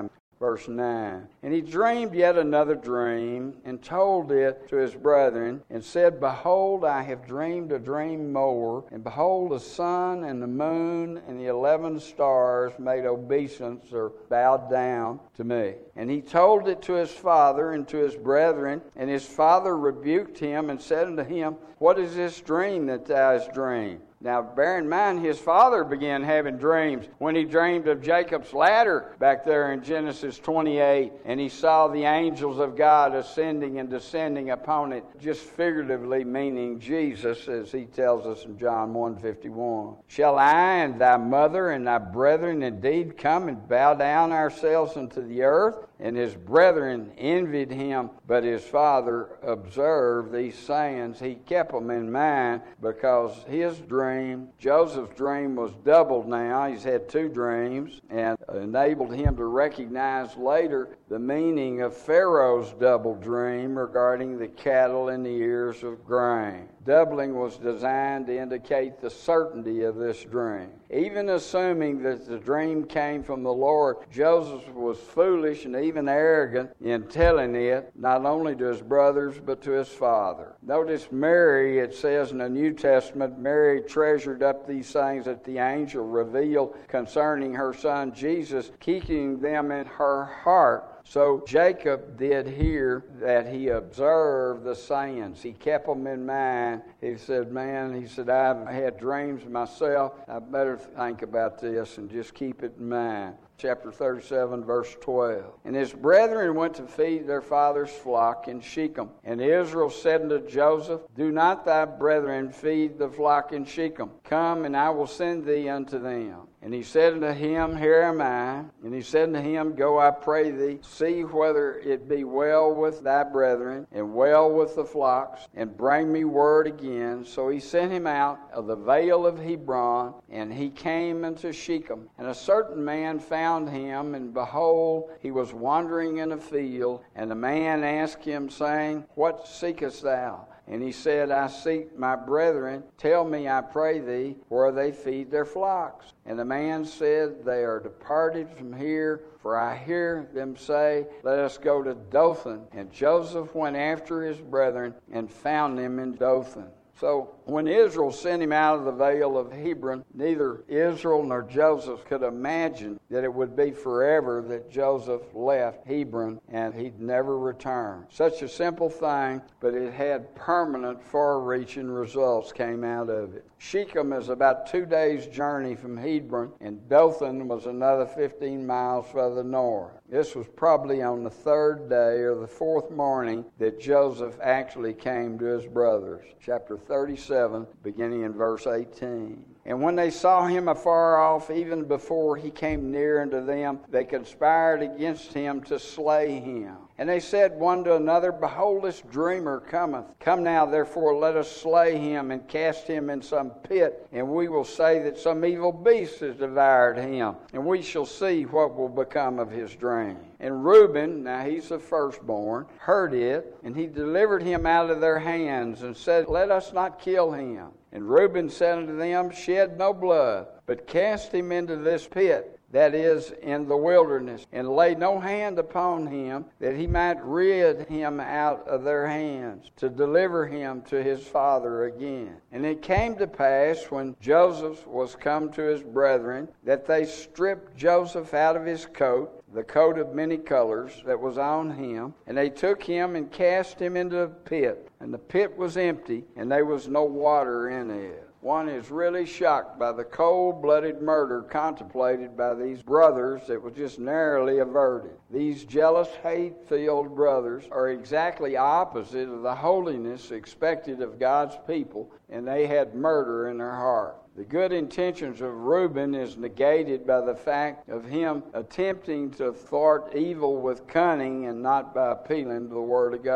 verse nine. And he dreamed yet another dream, and told it to his brethren, and said, Behold, I have dreamed a dream more, and behold, the sun and the moon and the eleven stars made obeisance or bowed down to me. And he told it to his father and to his brethren, and his father rebuked him and said unto him, What is this dream that thou hast dreamed? Now, bear in mind, his father began having dreams when he dreamed of Jacob's ladder back there in Genesis twenty-eight, and he saw the angels of God ascending and descending upon it, just figuratively meaning Jesus, as he tells us in John one fifty-one. Shall I and thy mother and thy brethren indeed come and bow down ourselves unto the earth? And his brethren envied him, but his father observed these sayings. He kept them in mind because his dream, Joseph's dream, was doubled now. He's had two dreams, and enabled him to recognize later the meaning of Pharaoh's double dream regarding the cattle in the ears of grain. Doubling was designed to indicate the certainty of this dream. Even assuming that the dream came from the Lord, Joseph was foolish and even arrogant in telling it, not only to his brothers, but to his father. Notice Mary, it says in the New Testament, Mary treasured up these things that the angel revealed concerning her son Jesus, keeping them in her heart. So Jacob did here that he observed the sayings. He kept them in mind. He said, man, he said, I've had dreams myself. I better think about this and just keep it in mind. Chapter thirty-seven, verse twelve. And his brethren went to feed their father's flock in Shechem. And Israel said unto Joseph, Do not thy brethren feed the flock in Shechem? Come, and I will send thee unto them. And he said unto him, Here am I. And he said unto him, Go, I pray thee, see whether it be well with thy brethren, and well with the flocks, and bring me word again. So he sent him out of the vale of Hebron, and he came unto Shechem. And a certain man found him, and behold, he was wandering in a field. And the man asked him, saying, What seekest thou? And he said, I seek my brethren. Tell me, I pray thee, where they feed their flocks. And the man said, They are departed from here, for I hear them say, Let us go to Dothan. And Joseph went after his brethren and found them in Dothan. So when Israel sent him out of the vale of Hebron, neither Israel nor Joseph could imagine that it would be forever that Joseph left Hebron and he'd never return. Such a simple thing, but it had permanent, far-reaching results came out of it. Shechem is about two days' journey from Hebron, and Dothan was another fifteen miles further north. This was probably on the third day or the fourth morning that Joseph actually came to his brothers. Chapter thirty-seven, beginning in verse eighteen. And when they saw him afar off, even before he came near unto them, they conspired against him to slay him. And they said one to another, Behold, this dreamer cometh. Come now, therefore, let us slay him and cast him in some pit, and we will say that some evil beast has devoured him, and we shall see what will become of his dream. And Reuben, now he's the firstborn, heard it, and he delivered him out of their hands, and said, Let us not kill him. And Reuben said unto them, Shed no blood, but cast him into this pit, that is, in the wilderness, and lay no hand upon him, that he might rid him out of their hands, to deliver him to his father again. And it came to pass, when Joseph was come to his brethren, that they stripped Joseph out of his coat, the coat of many colors that was on him, and they took him and cast him into a pit. And the pit was empty, and there was no water in it. One is really shocked by the cold-blooded murder contemplated by these brothers that was just narrowly averted. These jealous, hate-filled brothers are exactly opposite of the holiness expected of God's people, and they had murder in their heart. The good intentions of Reuben is negated by the fact of him attempting to thwart evil with cunning and not by appealing to the Word of God.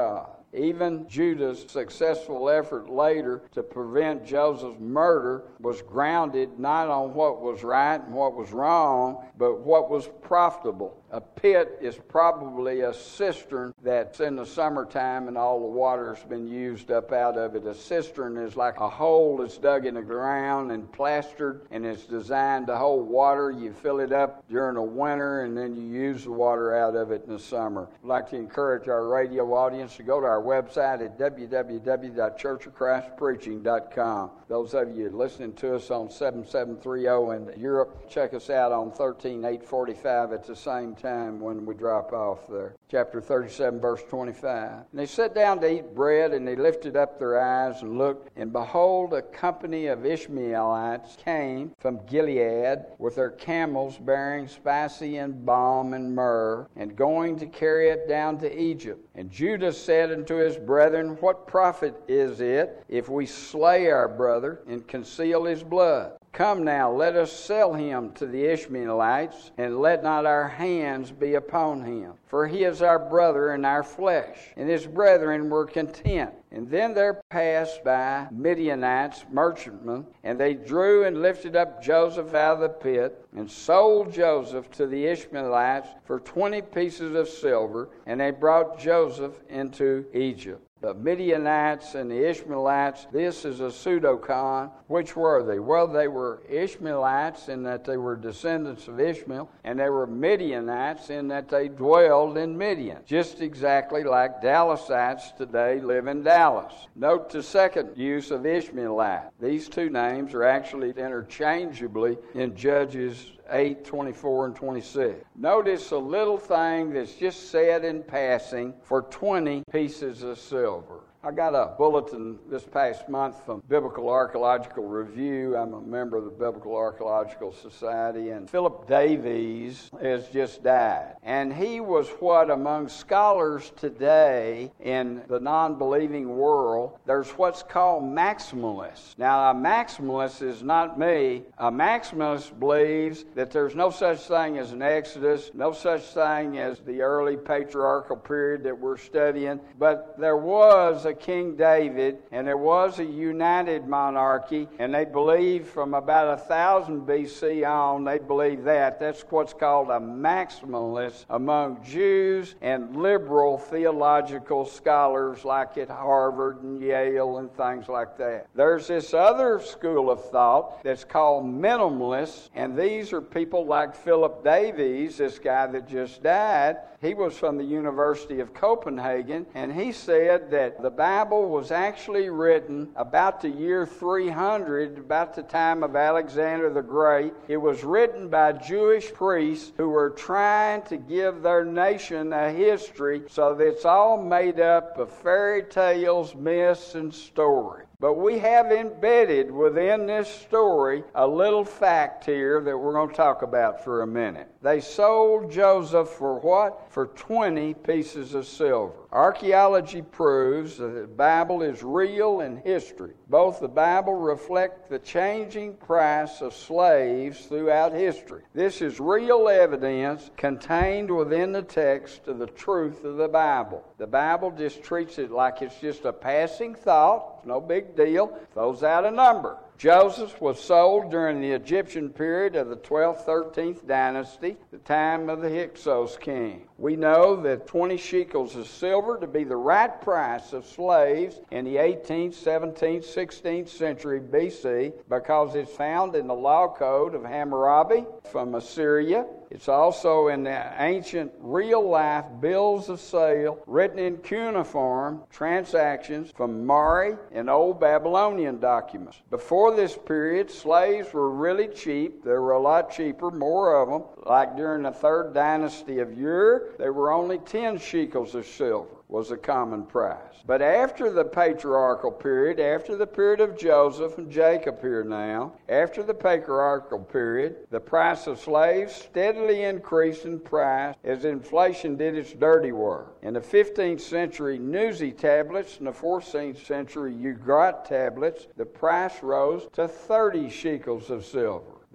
Even Judah's successful effort later to prevent Joseph's murder was grounded not on what was right and what was wrong, but what was profitable. A pit is probably a cistern that's in the summertime and all the water's been used up out of it. A cistern is like a hole that's dug in the ground and plastered, and it's designed to hold water. You fill it up during the winter, and then you use the water out of it in the summer. I'd like to encourage our radio audience to go to our website at w w w dot church of christ preaching dot com. Those of you listening to us on seven seven three zero in Europe, check us out on thirteen eight forty-five at the same time when we drop off there. Chapter thirty-seven, verse twenty-five. And they sat down to eat bread, and they lifted up their eyes and looked, and behold, a company of Ishmaelites came from Gilead with their camels bearing spicy and balm and myrrh, and going to carry it down to Egypt. And Judah said unto his brethren, What profit is it if we slay our brother and conceal his blood? Come now, let us sell him to the Ishmaelites, and let not our hands be upon him. For he is our brother and our flesh. And his brethren were content. And then there passed by Midianites, merchantmen, and they drew and lifted up Joseph out of the pit, and sold Joseph to the Ishmaelites for twenty pieces of silver, and they brought Joseph into Egypt. The Midianites and the Ishmaelites, this is a pseudocon. Which were they? Well, they were Ishmaelites in that they were descendants of Ishmael, and they were Midianites in that they dwelled in Midian, just exactly like Dallasites today live in Dallas. Note the second use of Ishmaelite. These two names are actually interchangeably in Judges eight, twenty-four, and twenty-six. Notice a little thing that's just said in passing for twenty pieces of silver. I got a bulletin this past month from Biblical Archaeological Review. I'm a member of the Biblical Archaeological Society, and Philip Davies has just died. And he was what among scholars today in the non-believing world, there's what's called maximalists. Now, a maximalist is not me. A maximalist believes that there's no such thing as an Exodus, no such thing as the early patriarchal period that we're studying, but there was a King David, and there was a united monarchy, and they believe from about a thousand B C on, they believe that. That's what's called a maximalist among Jews and liberal theological scholars like at Harvard and Yale and things like that. There's this other school of thought that's called minimalists, and these are people like Philip Davies, this guy that just died. He was from the University of Copenhagen, and he said that the Bible was actually written about the year three hundred, about the time of Alexander the Great. It was written by Jewish priests who were trying to give their nation a history, so that it's all made up of fairy tales, myths, and stories. But we have embedded within this story a little fact here that we're going to talk about for a minute. They sold Joseph for what? For twenty pieces of silver. Archaeology proves that the Bible is real in history. Both the Bible reflect the changing price of slaves throughout history. This is real evidence contained within the text of the truth of the Bible. The Bible just treats it like it's just a passing thought. It's no big deal. Throws out a number. Joseph was sold during the Egyptian period of the twelfth, thirteenth dynasty, the time of the Hyksos king. We know that twenty shekels of silver to be the right price of slaves in the eighteenth, seventeenth, sixteenth century B C because it's found in the law code of Hammurabi from Assyria. It's also in the ancient real-life bills of sale written in cuneiform transactions from Mari and Old Babylonian documents. Before this period, slaves were really cheap. They were a lot cheaper, more of them. Like during the third dynasty of Ur, they were only ten shekels of silver was a common price. But after the patriarchal period, after the period of Joseph and Jacob here now, after the patriarchal period, the price of slaves steadily increased in price as inflation did its dirty work. In the fifteenth century Nuzi tablets and the fourteenth century Ugarit tablets, the price rose to thirty shekels of silver.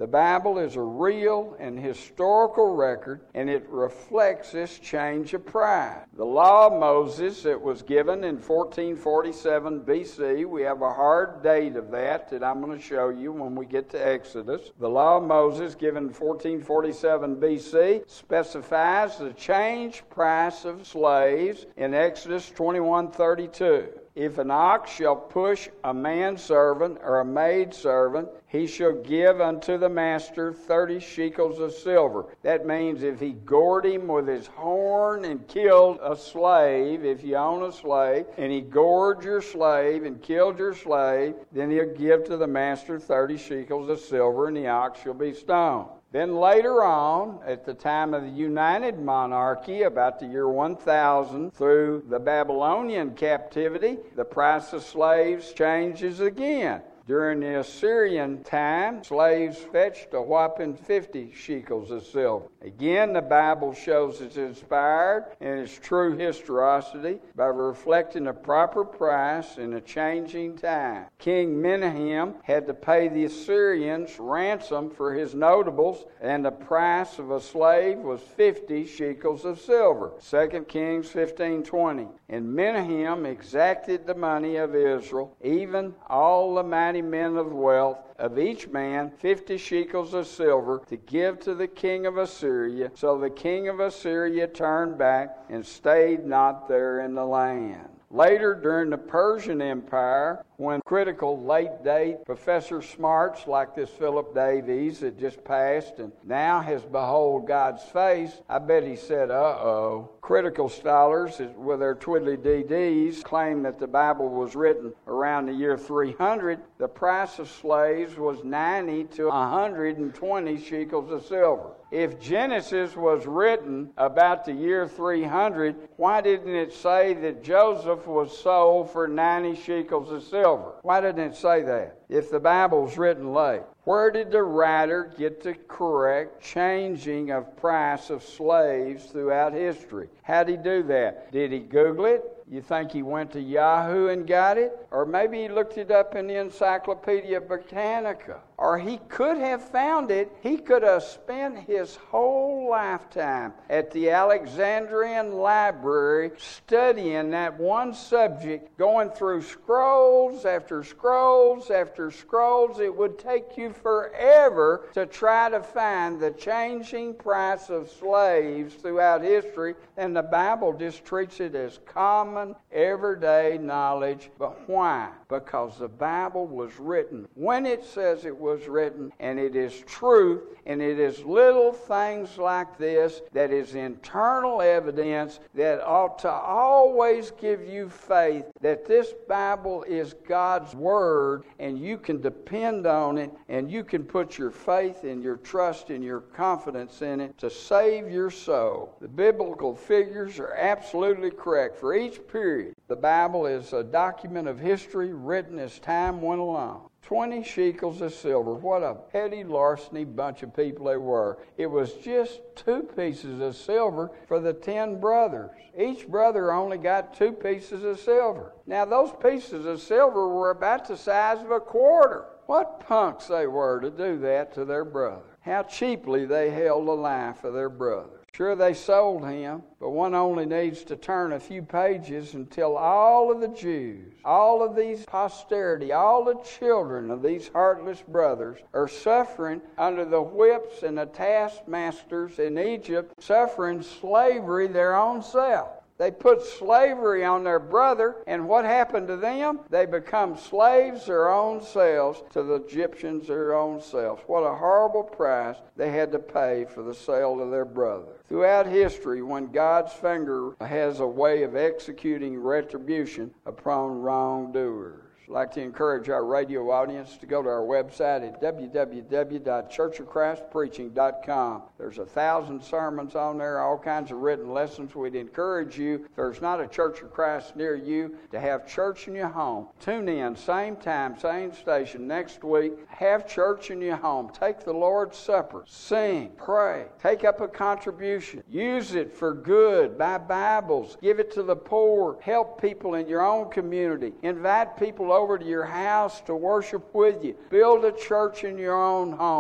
The Bible is a real and historical record, and it reflects this change of pride. The law of Moses that was given in fourteen forty-seven B C, we have a hard date of that that I'm going to show you when we get to Exodus. The law of Moses given in fourteen forty-seven B C specifies the change price of slaves in Exodus twenty-one thirty-two. If an ox shall push a manservant or a maidservant, he shall give unto the master thirty shekels of silver. That means if he gored him with his horn and killed a slave, if you own a slave, and he gored your slave and killed your slave, then he'll give to the master thirty shekels of silver, and the ox shall be stoned. Then later on, at the time of the United Monarchy, about the year one thousand, through the Babylonian captivity, the price of slaves changes again. During the Assyrian time, slaves fetched a whopping fifty shekels of silver. Again, the Bible shows it's inspired and its true historicity by reflecting a proper price in a changing time. King Menahem had to pay the Assyrians ransom for his notables, and the price of a slave was fifty shekels of silver. Second Kings fifteen twenty. And Menahem exacted the money of Israel, even all the mighty men of wealth, of each man fifty shekels of silver, to give to the king of Assyria. So the king of Assyria turned back and stayed not there in the land. Later, during the Persian Empire, when critical late-date professor smarts like this Philip Davies that just passed and now has behold God's face, I bet he said, uh-oh. Critical scholars with their twiddly-dee-dees claim that the Bible was written around the year three hundred. The price of slaves was ninety to one hundred twenty shekels of silver. If Genesis was written about the year three hundred, why didn't it say that Joseph was sold for ninety shekels of silver? Why didn't it say that if the Bible's written late? Where did the writer get the correct changing of price of slaves throughout history? How did he do that? Did he Google it? You think he went to Yahoo and got it? Or maybe he looked it up in the Encyclopedia Britannica. Or he could have found it. He could have spent his whole lifetime at the Alexandrian Library studying that one subject, going through scrolls after scrolls after scrolls. It would take you forever to try to find the changing price of slaves throughout history, and the Bible just treats it as common, everyday knowledge. But why? Because the Bible was written when it says it was written, and it is truth, and it is little things like this that is internal evidence that ought to always give you faith that this Bible is God's Word, and you can depend on it, and you can put your faith and your trust and your confidence in it to save your soul. The biblical figures are absolutely correct. For each period, the Bible is a document of history written as time went along. Twenty shekels of silver. What a petty, larceny bunch of people they were. It was just two pieces of silver for the ten brothers. Each brother only got two pieces of silver. Now, those pieces of silver were about the size of a quarter. What punks they were to do that to their brother. How cheaply they held the life of their brother. Sure, they sold him, but one only needs to turn a few pages until all of the Jews, all of these posterity, all the children of these heartless brothers are suffering under the whips and the taskmasters in Egypt, suffering slavery their own self. They put slavery on their brother, and what happened to them? They become slaves their own selves to the Egyptians their own selves. What a horrible price they had to pay for the sale of their brother. Throughout history, when God's finger has a way of executing retribution upon wrongdoers. I'd like to encourage our radio audience to go to our website at w w w dot church of christ preaching dot com. There's a thousand sermons on there, all kinds of written lessons. We'd encourage you, if there's not a Church of Christ near you, to have church in your home. Tune in, same time, same station next week. Have church in your home. Take the Lord's Supper. Sing, pray, take up a contribution. Use it for good. Buy Bibles. Give it to the poor. Help people in your own community. Invite people over to your house to worship with you. Build a church in your own home.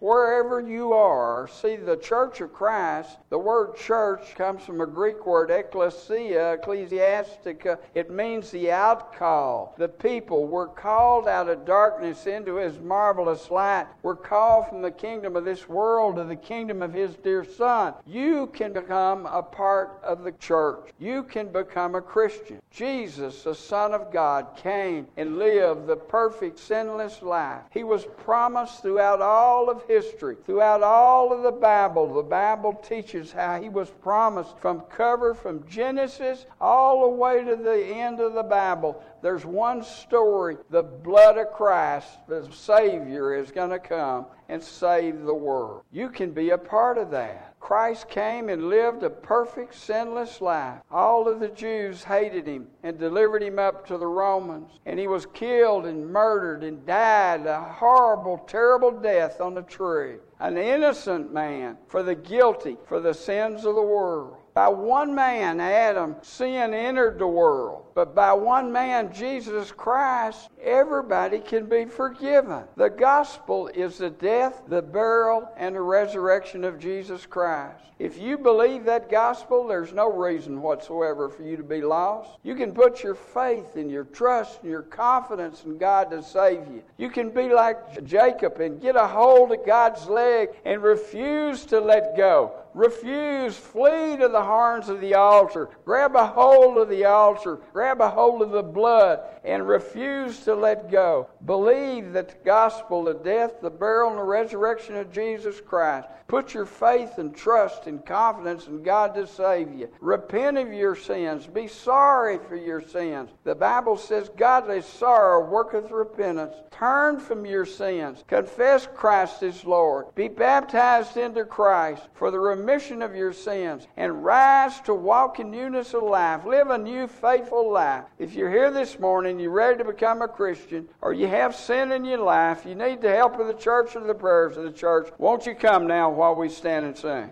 wherever you are. See, the Church of Christ, the word church comes from a Greek word, ekklesia, ecclesiastica. It means the outcall. The people were called out of darkness into His marvelous light. We're called from the kingdom of this world to the kingdom of His dear Son. You can become a part of the church. You can become a Christian. Jesus, the Son of God, came and lived the perfect, sinless life. He was promised throughout all of history, throughout all of the Bible. The Bible teaches how He was promised from cover, from Genesis all the way to the end of the Bible. There's one story. The blood of Christ, the Savior, is going to come and save the world. You can be a part of that. Christ came and lived a perfect, sinless life. All of the Jews hated Him and delivered Him up to the Romans. And He was killed and murdered and died a horrible, terrible death on a tree. An innocent man for the guilty, for the sins of the world. By one man, Adam, sin entered the world. But by one man, Jesus Christ, everybody can be forgiven. The gospel is the death, the burial, and the resurrection of Jesus Christ. If you believe that gospel, there's no reason whatsoever for you to be lost. You can put your faith and your trust and your confidence in God to save you. You can be like Jacob and get a hold of God's leg and refuse to let go. Refuse, flee to the horns of the altar. Grab a hold of the altar. Grab a hold of the blood and refuse to let go. Believe that the gospel, the death, the burial, and the resurrection of Jesus Christ. Put your faith and trust and confidence in God to save you. Repent of your sins. Be sorry for your sins. The Bible says godly sorrow worketh repentance. Turn from your sins. Confess Christ is Lord. Be baptized into Christ for the remission of your sins and rise to walk in newness of life. Live a new faithful life. If you're here this morning, you're ready to become a Christian, or you have sin in your life, you need the help of the church or the prayers of the church, won't you come now while we stand and sing?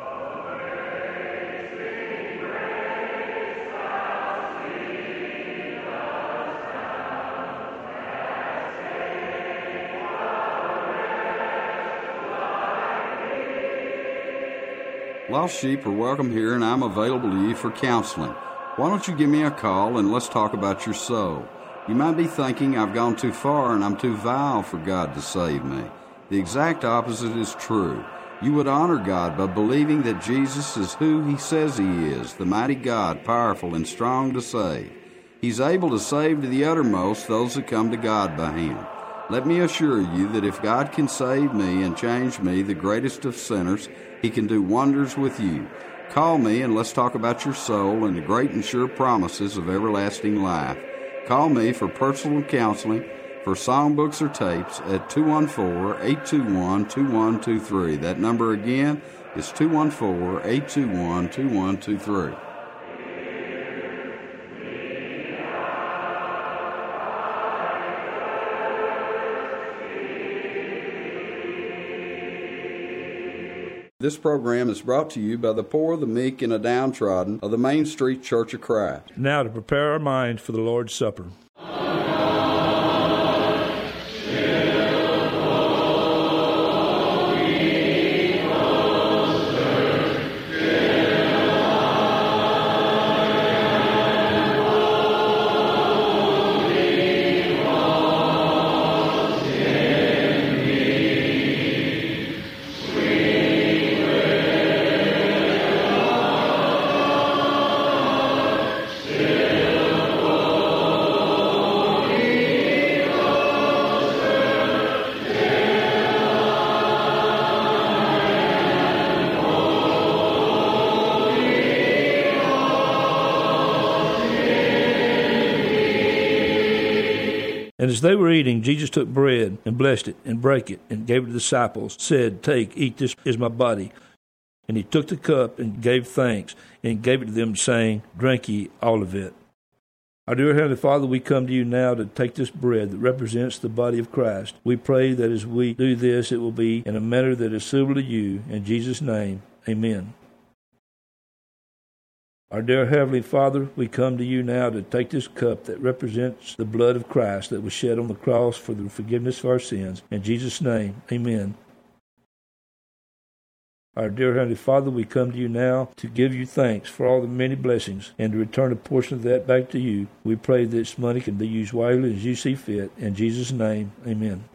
Lost sheep are welcome here, and I'm available to you for counseling. Why don't you give me a call and let's talk about your soul? You might be thinking I've gone too far and I'm too vile for God to save me. The exact opposite is true. You would honor God by believing that Jesus is who He says He is, the mighty God, powerful and strong to save. He's able to save to the uttermost those that come to God by Him. Let me assure you that if God can save me and change me, the greatest of sinners, He can do wonders with you. Call me and let's talk about your soul and the great and sure promises of everlasting life. Call me for personal counseling, for songbooks or tapes at two one four, eight two one, two one two three. That number again is two one four, eight two one, two one two three. This program is brought to you by the poor, the meek, and the downtrodden of the Main Street Church of Christ. Now to prepare our minds for the Lord's Supper. And as they were eating, Jesus took bread and blessed it and brake it and gave it to the disciples, said, "Take, eat, this is my body." And He took the cup and gave thanks and gave it to them, saying, "Drink ye all of it." Our dear Heavenly Father, we come to you now to take this bread that represents the body of Christ. We pray that as we do this, it will be in a manner that is suitable to you. In Jesus' name, amen. Our dear Heavenly Father, we come to you now to take this cup that represents the blood of Christ that was shed on the cross for the forgiveness of our sins. In Jesus' name, amen. Our dear Heavenly Father, we come to you now to give you thanks for all the many blessings and to return a portion of that back to you. We pray this money can be used wisely as you see fit. In Jesus' name, amen.